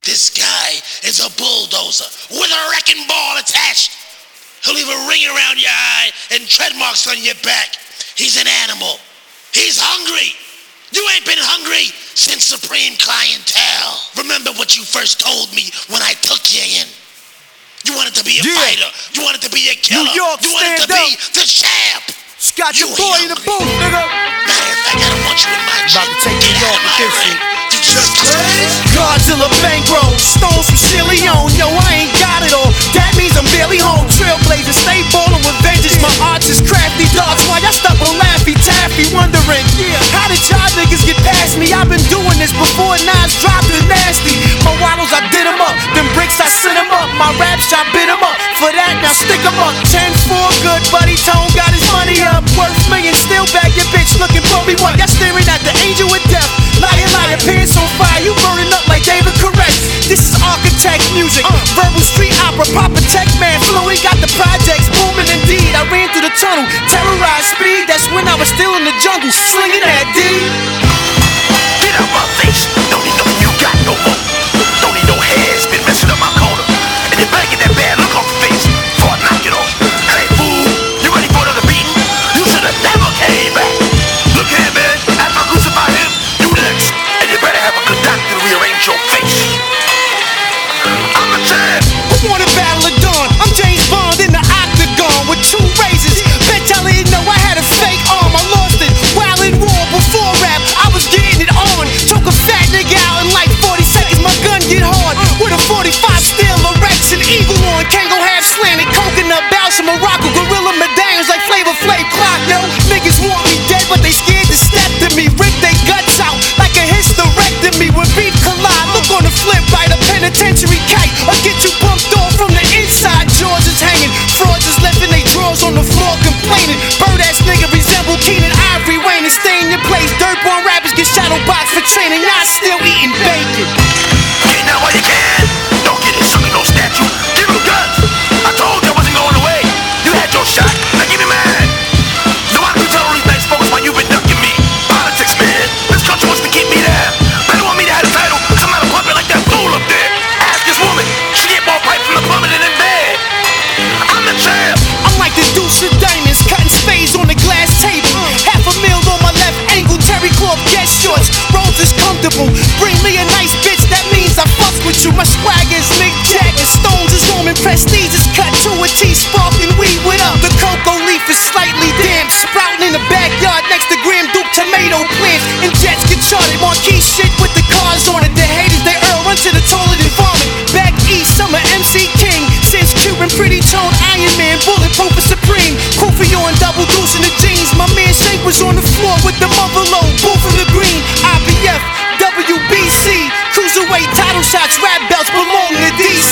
This guy is a bulldozer with a wrecking ball attached. He'll leave a ring around your eye and tread marks on your back. He's an animal. He's hungry. You ain't been hungry since Supreme Clientele. Remember what you first told me when I took you in. You wanted to be a fighter. You wanted to be a killer. New York, you wanted to be the champ. Scott, your boy in the booth, nigga. Matter of fact, I don't want you in my About to take New York with this shit. You just Godzilla bankroll, stones from Leone. Yo, I ain't got it all. That means I'm barely home. Trailblazer, stay ballin' with vengeance. My arts is crafty, dogs. Why y'all stuck on Laffy Taffy? Wondering, how did y'all niggas get past me? I've been doing this before Nas dropped the nasty. My waddles, I did them up. Them bricks, I sent them up. My raps, I bit them up. For that, now stick them up. 10-4, good buddy. Tone got his money up. Worth millions, still bag your bitch. Looking for me, what? Y'all staring at the angel with death. Liar, liar, pants on fire. You burning up like David Correct. This is architect music. Verbal street opera, Papa Tech Man. Fluid got the projects booming indeed. I ran through the tunnel, terrorized speed. That's when I was still in the jungle, slinging that D. Get out my face. Don't need nothing you got no more. Don't need no hair. It's been messing up my corner. And you're better get that bad look off your face before I knock it off. Hey, fool, you ready for another beating? You should have never came back. Look here, man. After I crucify him, you next. And you better have a good doctor to rearrange your face. I'm a champ. Who want a battle of dawn? I'm James Bond in the octagon with 2 razors. Bet y'all didn't know I had a fake arm. I lost it while in war before rap. I was getting it on. Took a fat nigga out in like 40 seconds. My gun get hard with a 45 steel erection. Eagle on, Kango half slanted. Coconut bounce from Morocco. Gorilla medallions like Flavor Flav clock, yo. Niggas want me dead, but they scared to step to me. Rip they guts out like a hysterectomy. When beef collide, look on the flip right. A penitentiary kite or get you bumped off from the inside. Jaws is hanging. Frauds is lifting they drawers on the floor complaining. Bird ass nigga resemble Keenan Ivory Wayne and stay in your place. Dirtborn rappers get shadow boxed for training. Y'all still eating bacon. Get now while you can. Don't get it, sucker, no statue. Give him guns. I told you I wasn't going away. You had your shot. Now give me mine. No, I can tell all these nice folks why you've been ducking me. Politics, man. This country wants to keep me down. They don't want me to have a title. I'm not a puppet like that fool up there. Ask this woman. She get more pipe from the plummet in bed. I'm the champ. I'm like the Deuce of Diamonds, cutting spades on the glass table. $500,000 on my left ankle, Terry Corp guest shorts. Rolls is comfortable. Bring me a nice bitch, that means I fuck with you. My swag is Mick Jagger, Stones is Roman, Prestige is cut to a T, sparking weed with up. The cocoa leaf is slightly damp, sprouting in the backyard next to Graham Duke tomato plants. And jets get charted, marquee shit with the cars on it. The haters they run to the toilet and vomit. Back east, I'm a MC King. Since Cuban, pretty tone, Iron Man, bulletproof and supreme. Kofi on double deuce in the jeans. My man Shank was on the floor with the mother load. Both of the green, IBF, WBC. Cruiserweight title shots, rap belts belong to DC.